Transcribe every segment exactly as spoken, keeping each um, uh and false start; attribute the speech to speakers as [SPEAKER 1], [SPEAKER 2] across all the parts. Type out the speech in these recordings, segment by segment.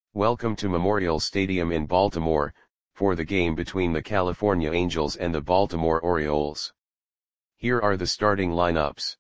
[SPEAKER 1] Welcome to Memorial Stadium in Baltimore, for the game between the California Angels and the Baltimore Orioles. Here are the starting lineups.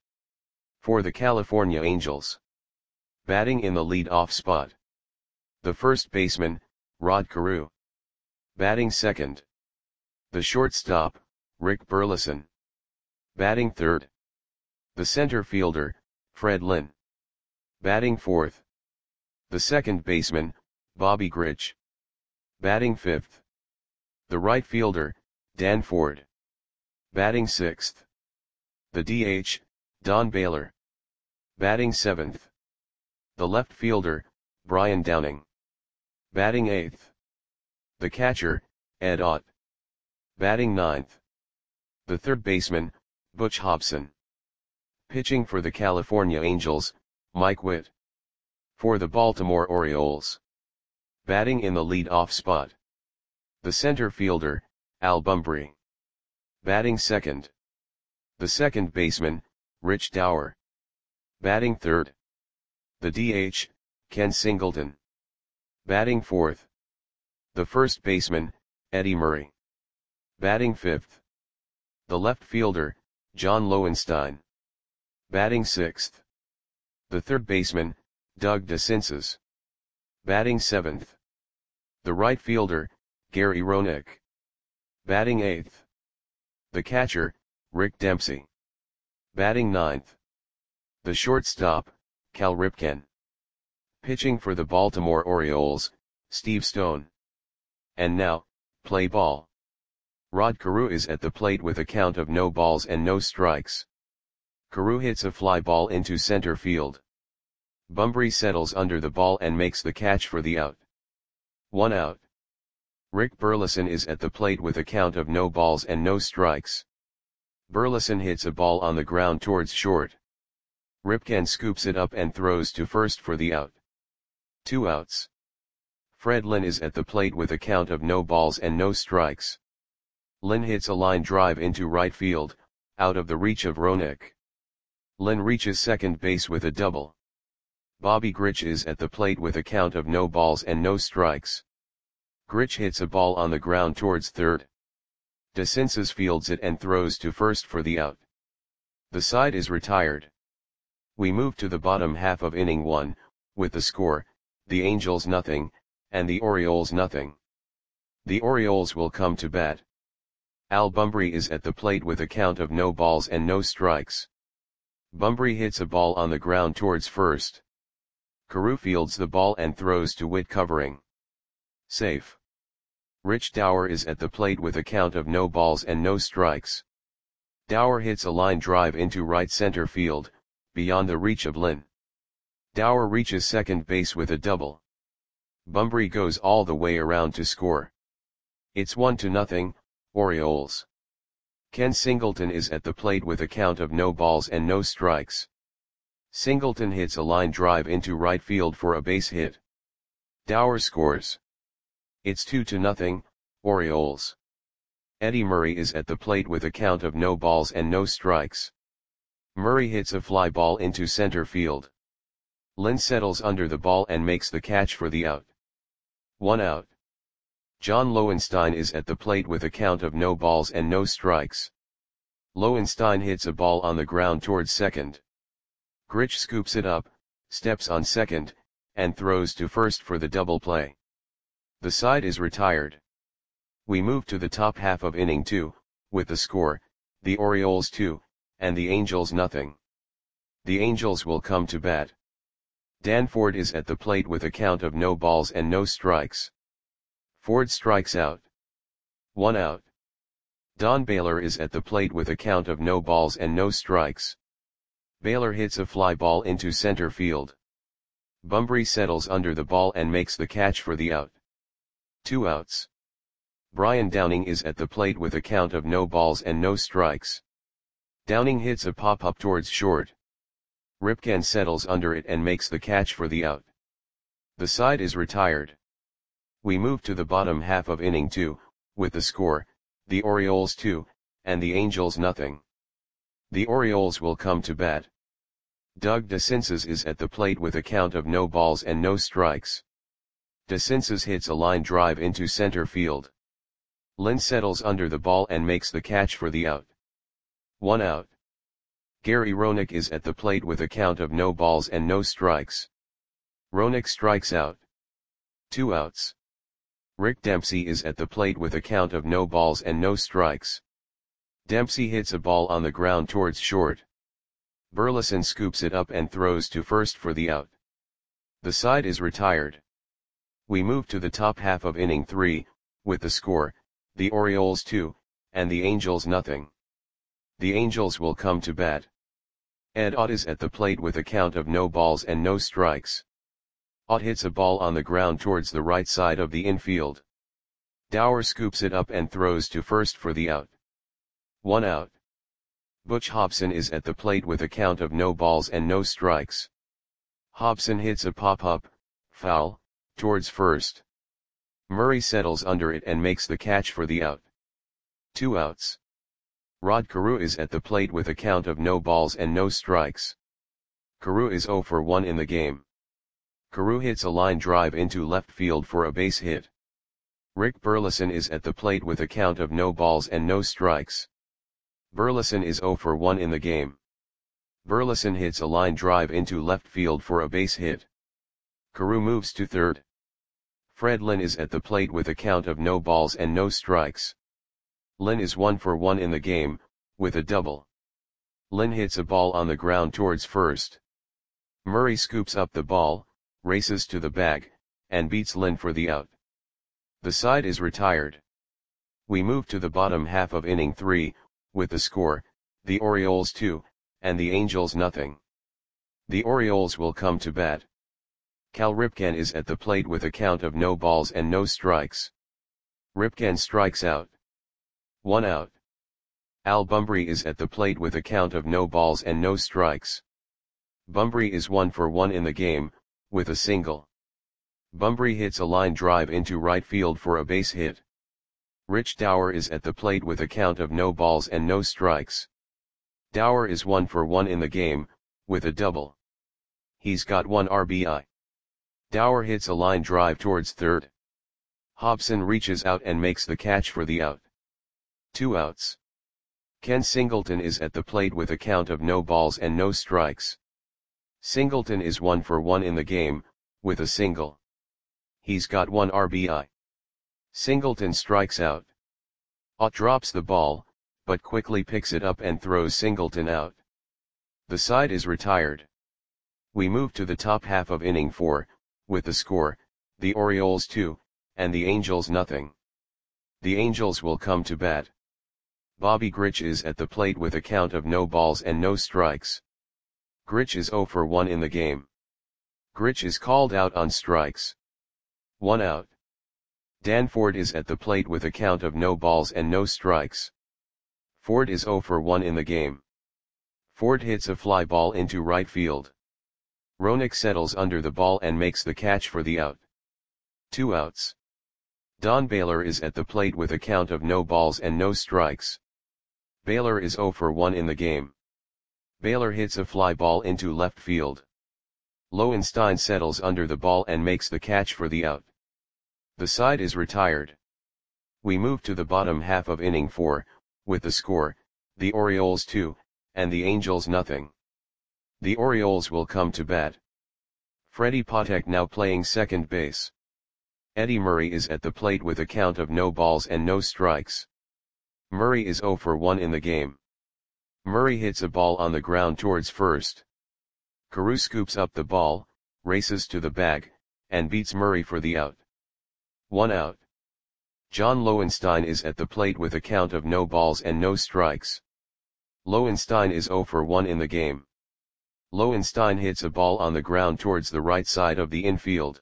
[SPEAKER 1] For the California Angels. Batting in the lead-off spot. The first baseman, Rod Carew. Batting second. The shortstop, Rick Burleson. Batting third. The center fielder, Fred Lynn. Batting fourth. The second baseman, Bobby Grich. Batting fifth. The right fielder, Dan Ford. Batting sixth. The D H, Don Baylor. Batting seventh. The left fielder, Brian Downing. Batting eighth. The catcher, Ed Ott. Batting ninth. The third baseman, Butch Hobson. Pitching for the California Angels, Mike Witt. For the Baltimore Orioles. Batting in the lead-off spot. The center fielder, Al Bumbry. Batting second. The second baseman, Rich Dauer. Batting third. The D H, Ken Singleton. Batting fourth. The first baseman, Eddie Murray. Batting fifth. The left fielder, John Lowenstein. Batting sixth. The third baseman, Doug DeCinces. Batting seventh. The right fielder, Gary Roenick. Batting eighth. The catcher, Rick Dempsey. Batting ninth. The shortstop, Cal Ripken. Pitching for the Baltimore Orioles, Steve Stone. And now, play ball. Rod Carew is at the plate with a count of no balls and no strikes. Carew hits a fly ball into center field. Bumbry settles under the ball and makes the catch for the out. One out. Rick Burleson is at the plate with a count of no balls and no strikes. Burleson hits a ball on the ground towards short. Ripken scoops it up and throws to first for the out. Two outs. Fred Lynn is at the plate with a count of no balls and no strikes. Lynn hits a line drive into right field, out of the reach of Roenick. Lynn reaches second base with a double. Bobby Grich is at the plate with a count of no balls and no strikes. Grich hits a ball on the ground towards third. DeCinces fields it and throws to first for the out. The side is retired. We move to the bottom half of inning one, with the score, the Angels nothing, and the Orioles nothing. The Orioles will come to bat. Al Bumbry is at the plate with a count of no balls and no strikes. Bumbry hits a ball on the ground towards first. Carew fields the ball and throws to Witt covering. Safe. Rich Dauer is at the plate with a count of no balls and no strikes. Dauer hits a line drive into right center field, beyond the reach of Lynn. Dauer reaches second base with a double. Bumbry goes all the way around to score. It's one to nothing, Orioles. Ken Singleton is at the plate with a count of no balls and no strikes. Singleton hits a line drive into right field for a base hit. Dauer scores. It's two to nothing, Orioles. Eddie Murray is at the plate with a count of no balls and no strikes. Murray hits a fly ball into center field. Lynn settles under the ball and makes the catch for the out. One out. John Lowenstein is at the plate with a count of no balls and no strikes. Lowenstein hits a ball on the ground towards second. Grich scoops it up, steps on second, and throws to first for the double play. The side is retired. We move to the top half of inning two, with the score, the Orioles two, and the Angels nothing. The Angels will come to bat. Dan Ford is at the plate with a count of no balls and no strikes. Ford strikes out. One out. Don Baylor is at the plate with a count of no balls and no strikes. Baylor hits a fly ball into center field. Bumbry settles under the ball and makes the catch for the out. Two outs. Brian Downing is at the plate with a count of no balls and no strikes. Downing hits a pop-up towards short. Ripken settles under it and makes the catch for the out. The side is retired. We move to the bottom half of inning two, with the score, the Orioles two, and the Angels nothing. The Orioles will come to bat. Doug DeCinces is at the plate with a count of no balls and no strikes. DeCinces hits a line drive into center field. Lynn settles under the ball and makes the catch for the out. One out. Gary Roenick is at the plate with a count of no balls and no strikes. Roenick strikes out. Two outs. Rick Dempsey is at the plate with a count of no balls and no strikes. Dempsey hits a ball on the ground towards short. Burleson scoops it up and throws to first for the out. The side is retired. We move to the top half of inning three, with the score, the Orioles two, and the Angels nothing. The Angels will come to bat. Ed Ott is at the plate with a count of no balls and no strikes. Ott hits a ball on the ground towards the right side of the infield. Dower scoops it up and throws to first for the out. One out. Butch Hobson is at the plate with a count of no balls and no strikes. Hobson hits a pop-up, foul, towards first. Murray settles under it and makes the catch for the out. Two outs. Rod Carew is at the plate with a count of no balls and no strikes. Carew is oh for one in the game. Carew hits a line drive into left field for a base hit. Rick Burleson is at the plate with a count of no balls and no strikes. Burleson is oh for one in the game. Burleson hits a line drive into left field for a base hit. Carew moves to third. Fred Lynn is at the plate with a count of no balls and no strikes. Lynn is one for one in the game, with a double. Lynn hits a ball on the ground towards first. Murray scoops up the ball, races to the bag, and beats Lynn for the out. The side is retired. We move to the bottom half of inning three, with the score, the Orioles two, and the Angels nothing. The Orioles will come to bat. Cal Ripken is at the plate with a count of no balls and no strikes. Ripken strikes out. One out. Al Bumbry is at the plate with a count of no balls and no strikes. Bumbry is one for one in the game, with a single. Bumbry hits a line drive into right field for a base hit. Rich Dower is at the plate with a count of no balls and no strikes. Dower is one for one in the game, with a double. He's got one R B I. Dower hits a line drive towards third. Hobson reaches out and makes the catch for the out. Two outs. Ken Singleton is at the plate with a count of no balls and no strikes. Singleton is one for one in the game, with a single. He's got one R B I. Singleton strikes out. Ott drops the ball, but quickly picks it up and throws Singleton out. The side is retired. We move to the top half of inning four, with the score, the Orioles two, and the Angels nothing. The Angels will come to bat. Bobby Grich is at the plate with a count of no balls and no strikes. Grich is oh for one in the game. Grich is called out on strikes. One out. Dan Ford is at the plate with a count of no balls and no strikes. Ford is oh for one in the game. Ford hits a fly ball into right field. Roenick settles under the ball and makes the catch for the out. Two outs. Don Baylor is at the plate with a count of no balls and no strikes. Baylor is oh for one in the game. Baylor hits a fly ball into left field. Lowenstein settles under the ball and makes the catch for the out. The side is retired. We move to the bottom half of inning four, with the score, the Orioles two, and the Angels nothing. The Orioles will come to bat. Freddie Patek now playing second base. Eddie Murray is at the plate with a count of no balls and no strikes. Murray is oh for one in the game. Murray hits a ball on the ground towards first. Carew scoops up the ball, races to the bag, and beats Murray for the out. One out. John Lowenstein is at the plate with a count of no balls and no strikes. Lowenstein is oh for one in the game. Lowenstein hits a ball on the ground towards the right side of the infield.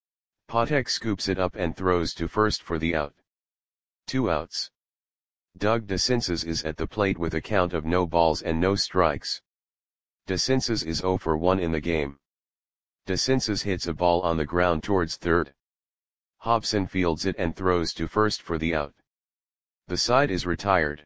[SPEAKER 1] Patek scoops it up and throws to first for the out. Two outs. Doug DeCinces is at the plate with a count of no balls and no strikes. DeCinces is oh for one in the game. DeCinces hits a ball on the ground towards third. Hobson fields it and throws to first for the out. The side is retired.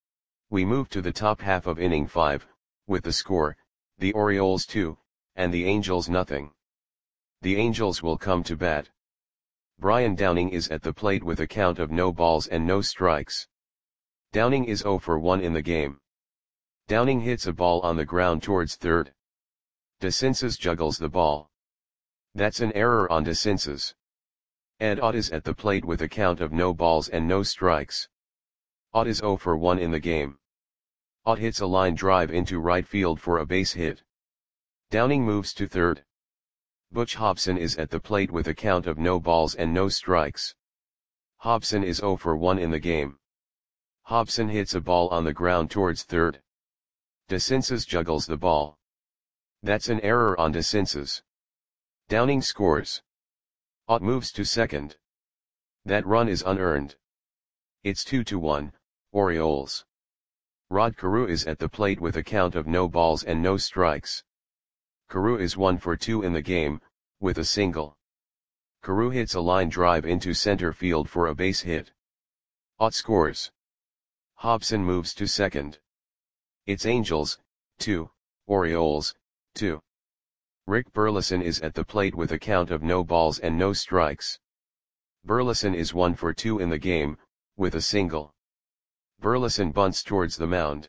[SPEAKER 1] We move to the top half of inning five, with the score, the Orioles two, and the Angels nothing. The Angels will come to bat. Brian Downing is at the plate with a count of no balls and no strikes. Downing is zero for one in the game. Downing hits a ball on the ground towards third. DeCinces juggles the ball. That's an error on DeCinces. Ed Ott is at the plate with a count of no balls and no strikes. Ott is zero for one in the game. Ott hits a line drive into right field for a base hit. Downing moves to third. Butch Hobson is at the plate with a count of no balls and no strikes. Hobson is zero for one in the game. Hobson hits a ball on the ground towards third. DeCinces juggles the ball. That's an error on DeCinces. Downing scores. Ott moves to second. That run is unearned. It's two to one, Orioles. Rod Carew is at the plate with a count of no balls and no strikes. Carew is one for two in the game, with a single. Carew hits a line drive into center field for a base hit. Ott scores. Hobson moves to second. It's Angels, two, Orioles, two. Rick Burleson is at the plate with a count of no balls and no strikes. Burleson is one for two in the game, with a single. Burleson bunts towards the mound.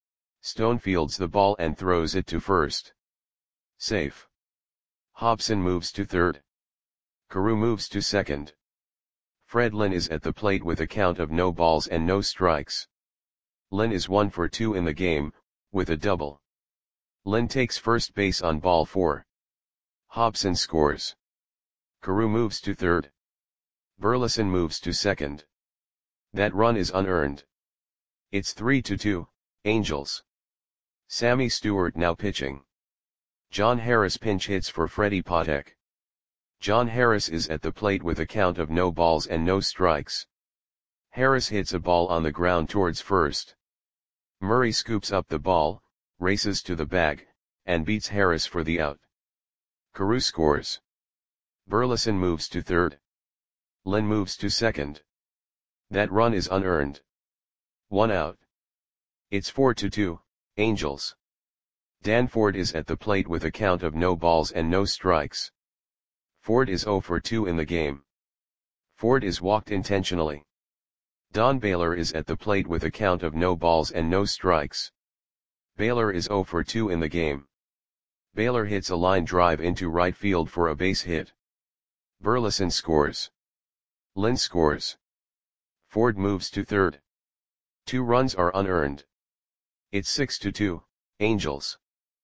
[SPEAKER 1] Stone fields the ball and throws it to first. Safe. Hobson moves to third. Carew moves to second. Fred Lynn is at the plate with a count of no balls and no strikes. Lynn is one for two in the game, with a double. Lynn takes first base on ball four. Hobson scores. Carew moves to third. Burleson moves to second. That run is unearned. It's three to two, Angels. Sammy Stewart now pitching. John Harris pinch hits for Freddie Patek. John Harris is at the plate with a count of no balls and no strikes. Harris hits a ball on the ground towards first. Murray scoops up the ball, races to the bag, and beats Harris for the out. Carew scores. Burleson moves to third. Lynn moves to second. That run is unearned. One out. It's four to two, Angels. Dan Ford is at the plate with a count of no balls and no strikes. Ford is zero for two in the game. Ford is walked intentionally. Don Baylor is at the plate with a count of no balls and no strikes. Baylor is zero for two in the game. Baylor hits a line drive into right field for a base hit. Burleson scores. Lynn scores. Ford moves to third. Two runs are unearned. It's six to two, Angels.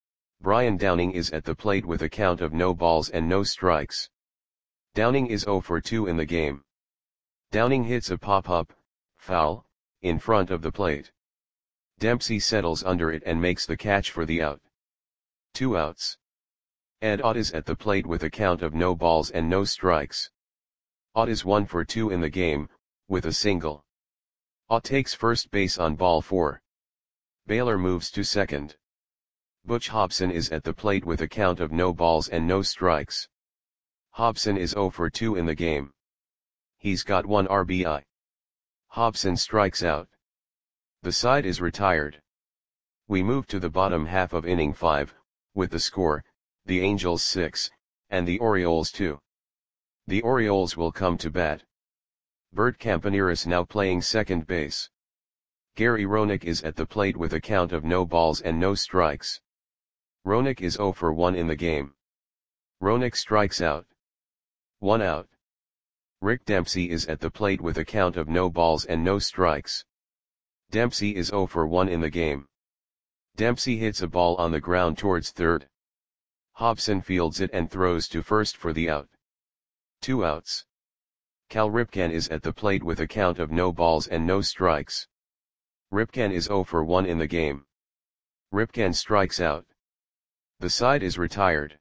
[SPEAKER 1] Brian Downing is at the plate with a count of no balls and no strikes. Downing is zero for two in the game. Downing hits a pop-up, foul, in front of the plate. Dempsey settles under it and makes the catch for the out. Two outs. Ed Ott is at the plate with a count of no balls and no strikes. Ott is one for two in the game, with a single. Ott takes first base on ball four. Baylor moves to second. Butch Hobson is at the plate with a count of no balls and no strikes. Hobson is zero for two in the game. He's got one R B I. Hobson strikes out. The side is retired. We move to the bottom half of inning five, with the score, the Angels six, and the Orioles two. The Orioles will come to bat. Bert Campaneris now playing second base. Gary Roenick is at the plate with a count of no balls and no strikes. Roenick is zero for one in the game. Roenick strikes out. One out. Rick Dempsey is at the plate with a count of no balls and no strikes. Dempsey is zero for one in the game. Dempsey hits a ball on the ground towards third. Hobson fields it and throws to first for the out. Two outs. Cal Ripken is at the plate with a count of no balls and no strikes. Ripken is zero for one in the game. Ripken strikes out. The side is retired.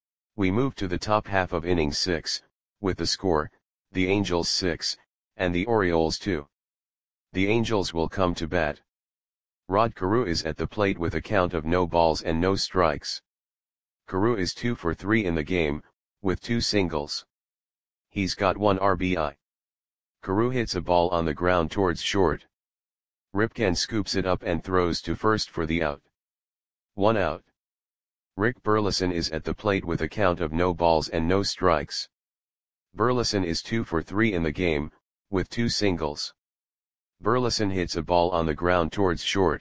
[SPEAKER 1] We move to the top half of inning six, with the score, the Angels six, and the Orioles two. The Angels will come to bat. Rod Carew is at the plate with a count of no balls and no strikes. Carew is two for three in the game, with two singles. He's got one R B I. Carew hits a ball on the ground towards short. Ripken scoops it up and throws to first for the out. One out. Rick Burleson is at the plate with a count of no balls and no strikes. Burleson is two for three in the game, with two singles. Burleson hits a ball on the ground towards short.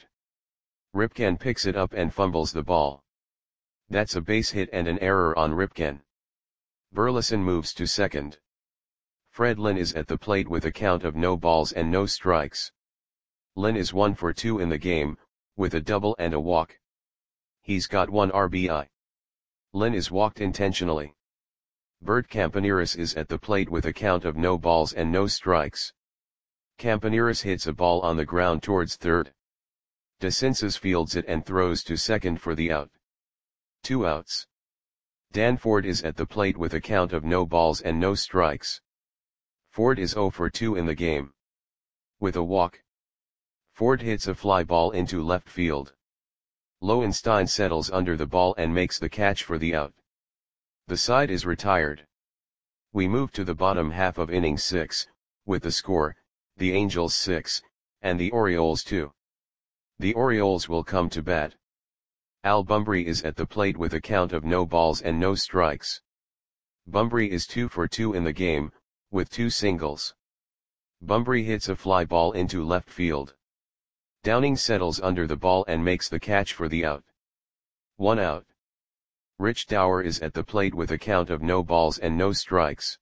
[SPEAKER 1] Ripken picks it up and fumbles the ball. That's a base hit and an error on Ripken. Burleson moves to second. Fred Lynn is at the plate with a count of no balls and no strikes. Lynn is one for two in the game, with a double and a walk. He's got one R B I. Lynn is walked intentionally. Bert Campaneris is at the plate with a count of no balls and no strikes. Campaneris hits a ball on the ground towards third. DeCinces fields it and throws to second for the out. Two outs. Dan Ford is at the plate with a count of no balls and no strikes. Ford is zero for two in the game. With a walk. Ford hits a fly ball into left field. Lowenstein settles under the ball and makes the catch for the out. The side is retired. We move to the bottom half of inning six, with the score, the Angels six, and the Orioles two. The Orioles will come to bat. Al Bumbry is at the plate with a count of no balls and no strikes. Bumbry is two for two in the game, with two singles. Bumbry hits a fly ball into left field. Downing settles under the ball and makes the catch for the out. One out. Rich Dower is at the plate with a count of no balls and no strikes.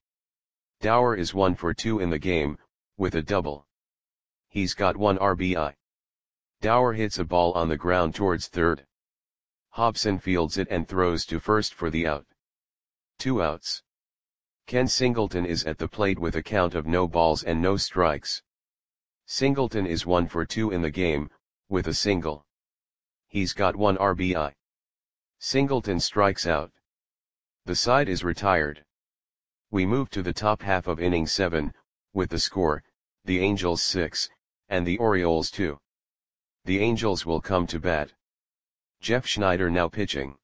[SPEAKER 1] Dower is one for two in the game, with a double. He's got one R B I. Dower hits a ball on the ground towards third. Hobson fields it and throws to first for the out. Two outs. Ken Singleton is at the plate with a count of no balls and no strikes. Singleton is one for two in the game, with a single. He's got one R B I. Singleton strikes out. The side is retired. We move to the top half of inning seven, with the score, the Angels six, and the Orioles two. The Angels will come to bat. Jeff Schneider now pitching.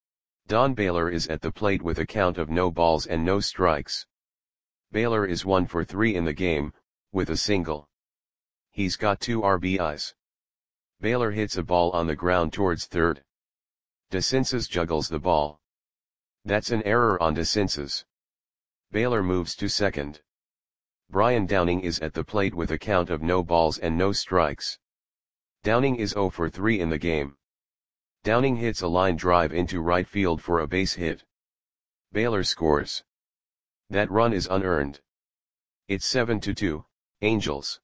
[SPEAKER 1] Don Baylor is at the plate with a count of no balls and no strikes. Baylor is one for three in the game, with a single. He's got two R B Is. Baylor hits a ball on the ground towards third. DeCinces juggles the ball. That's an error on DeCinces. Baylor moves to second. Brian Downing is at the plate with a count of no balls and no strikes. Downing is zero for three in the game. Downing hits a line drive into right field for a base hit. Baylor scores. That run is unearned. It's seven to two, Angels.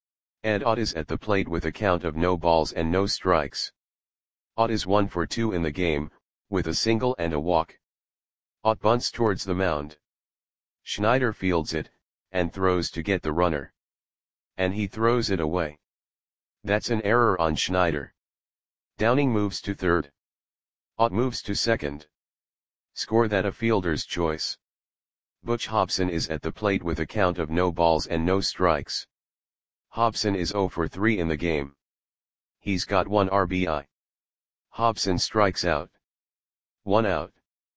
[SPEAKER 1] Ed Ott is at the plate with a count of no balls and no strikes. Ott is one for two in the game, with a single and a walk. Ott bunts towards the mound. Schneider fields it, and throws to get the runner. And he throws it away. That's an error on Schneider. Downing moves to third. Ott moves to second. Score that a fielder's choice. Butch Hobson is at the plate with a count of no balls and no strikes. Hobson is zero for three in the game. He's got one R B I. Hobson strikes out. One out.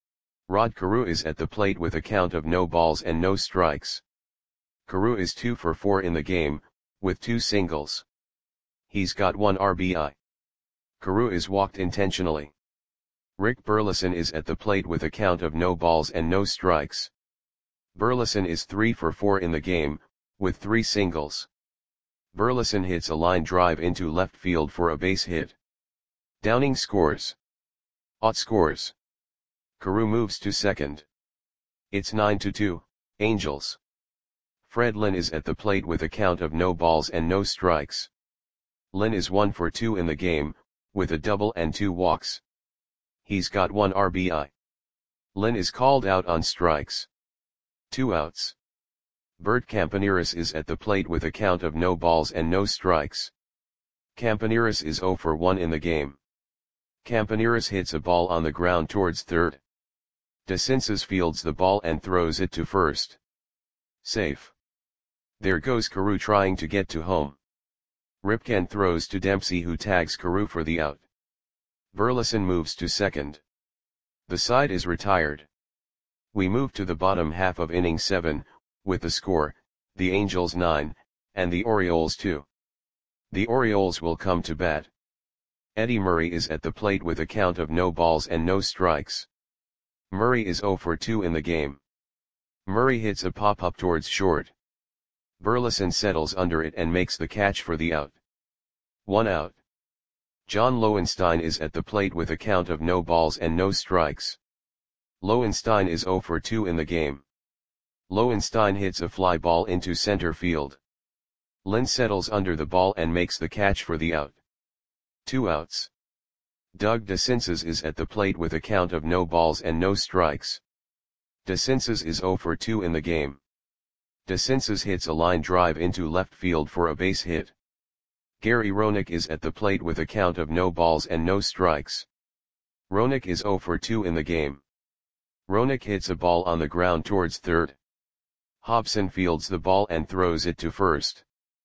[SPEAKER 1] Rod Carew is at the plate with a count of no balls and no strikes. Carew is two for four in the game, with two singles. He's got one R B I. Carew is walked intentionally. Rick Burleson is at the plate with a count of no balls and no strikes. Burleson is three for four in the game, with three singles. Burleson hits a line drive into left field for a base hit. Downing scores. Ott scores. Carew moves to second. It's nine to two, Angels. Fred Lynn is at the plate with a count of no balls and no strikes. Lynn is one for two in the game, with a double and two walks. He's got one R B I. Lynn is called out on strikes. Two outs. Bert Campaneris is at the plate with a count of no balls and no strikes. Campaneris is zero for one in the game. Campaneris hits a ball on the ground towards third. DeCinces fields the ball and throws it to first. Safe. There goes Carew trying to get to home. Ripken throws to Dempsey, who tags Carew for the out. Burleson moves to second. The side is retired. We move to the bottom half of inning seven, with the score, the Angels nine, and the Orioles two. The Orioles will come to bat. Eddie Murray is at the plate with a count of no balls and no strikes. Murray is zero for two in the game. Murray hits a pop-up towards short. Burleson settles under it and makes the catch for the out. One out. John Lowenstein is at the plate with a count of no balls and no strikes. Lowenstein is zero for two in the game. Lowenstein hits a fly ball into center field. Lynn settles under the ball and makes the catch for the out. Two outs. Doug DeCinces is at the plate with a count of no balls and no strikes. DeCinces is zero for two in the game. DeCinces hits a line drive into left field for a base hit. Gary Roenick is at the plate with a count of no balls and no strikes. Roenick is zero for two in the game. Roenick hits a ball on the ground towards third. Hobson fields the ball and throws it to first.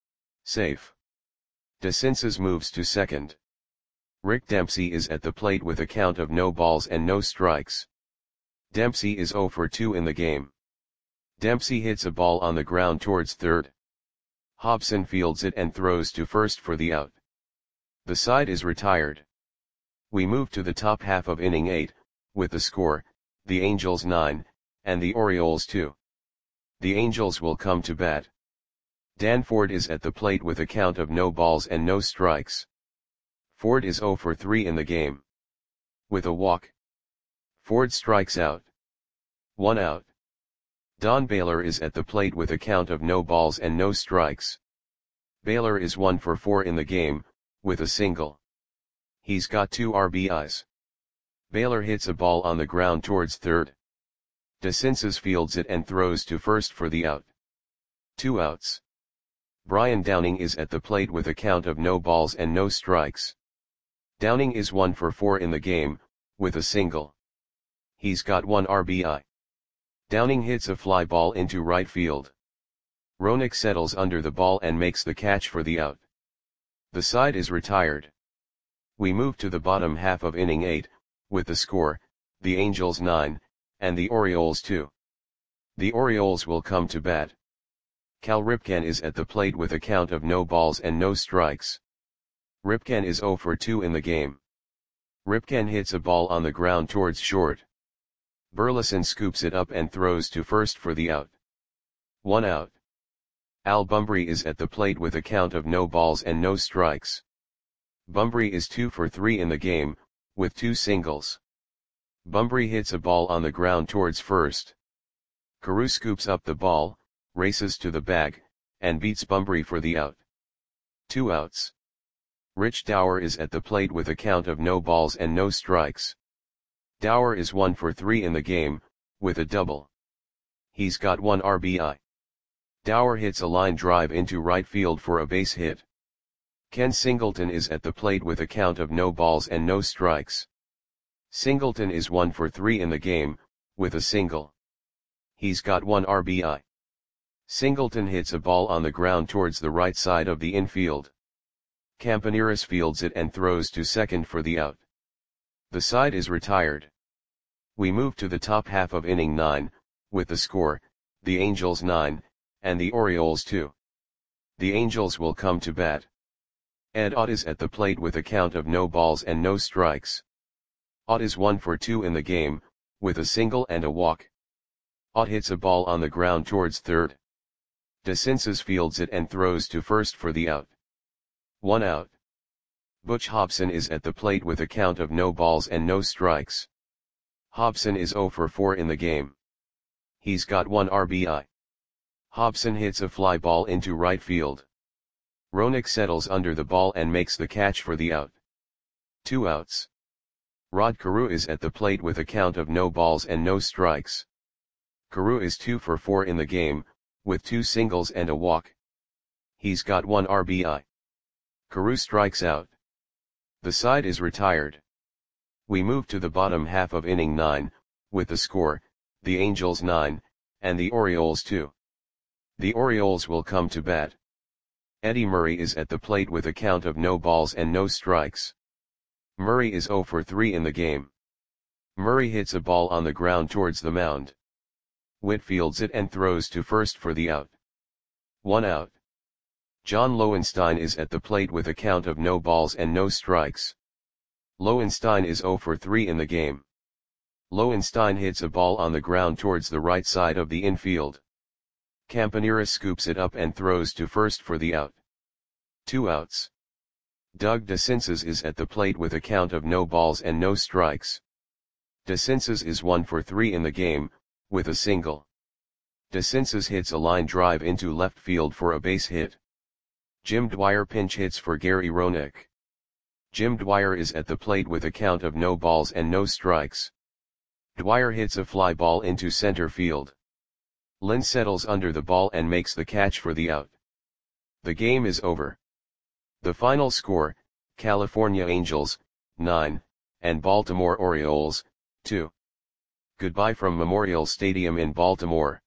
[SPEAKER 1] Safe. DeCinces moves to second. Rick Dempsey is at the plate with a count of no balls and no strikes. Dempsey is zero for two in the game. Dempsey hits a ball on the ground towards third. Hobson fields it and throws to first for the out. The side is retired. We move to the top half of inning eight, with the score, the Angels nine, and the Orioles two. The Angels will come to bat. Dan Ford is at the plate with a count of no balls and no strikes. Ford is zero for three in the game. With a walk, Ford strikes out. One out. Don Baylor is at the plate with a count of no balls and no strikes. Baylor is one for four in the game, with a single. He's got two R B Is. Baylor hits a ball on the ground towards third. DeCinces fields it and throws to first for the out. Two outs. Brian Downing is at the plate with a count of no balls and no strikes. Downing is one for four in the game, with a single. He's got one R B I. Downing hits a fly ball into right field. Roenick settles under the ball and makes the catch for the out. The side is retired. We move to the bottom half of inning eight, with the score, the Angels nine, and the Orioles two. The Orioles will come to bat. Cal Ripken is at the plate with a count of no balls and no strikes. Ripken is zero for two in the game. Ripken hits a ball on the ground towards short. Burleson scoops it up and throws to first for the out. One out. Al Bumbry is at the plate with a count of no balls and no strikes. Bumbry is two for three in the game, with two singles. Bumbry hits a ball on the ground towards first. Carew scoops up the ball, races to the bag, and beats Bumbry for the out. Two outs. Rich Dower is at the plate with a count of no balls and no strikes. Dower is one for three in the game, with a double. He's got one R B I. Dower hits a line drive into right field for a base hit. Ken Singleton is at the plate with a count of no balls and no strikes. Singleton is one for three in the game, with a single. He's got one R B I. Singleton hits a ball on the ground towards the right side of the infield. Campaneris fields it and throws to second for the out. The side is retired. We move to the top half of inning nine, with the score, the Angels nine, and the Orioles two. The Angels will come to bat. Ed Ott is at the plate with a count of no balls and no strikes. Ott is one for two in the game, with a single and a walk. Ott hits a ball on the ground towards third. DeCinces fields it and throws to first for the out. One out. Butch Hobson is at the plate with a count of no balls and no strikes. Hobson is zero for four in the game. He's got one R B I. Hobson hits a fly ball into right field. Roenick settles under the ball and makes the catch for the out. Two outs. Rod Carew is at the plate with a count of no balls and no strikes. Carew is two for four in the game, with two singles and a walk. He's got one R B I. Carew strikes out. The side is retired. We move to the bottom half of inning nine, with the score, the Angels nine, and the Orioles two. The Orioles will come to bat. Eddie Murray is at the plate with a count of no balls and no strikes. Murray is zero for three in the game. Murray hits a ball on the ground towards the mound. Witt fields it and throws to first for the out. One out. John Lowenstein is at the plate with a count of no balls and no strikes. Lowenstein is zero for three in the game. Lowenstein hits a ball on the ground towards the right side of the infield. Campanera scoops it up and throws to first for the out. Two outs. Doug DeCinces is at the plate with a count of no balls and no strikes. DeCinces is one for three in the game, with a single. DeCinces hits a line drive into left field for a base hit. Jim Dwyer pinch hits for Gary Roenick. Jim Dwyer is at the plate with a count of no balls and no strikes. Dwyer hits a fly ball into center field. Lynn settles under the ball and makes the catch for the out. The game is over. The final score, California Angels, nine, and Baltimore Orioles, two. Goodbye from Memorial Stadium in Baltimore.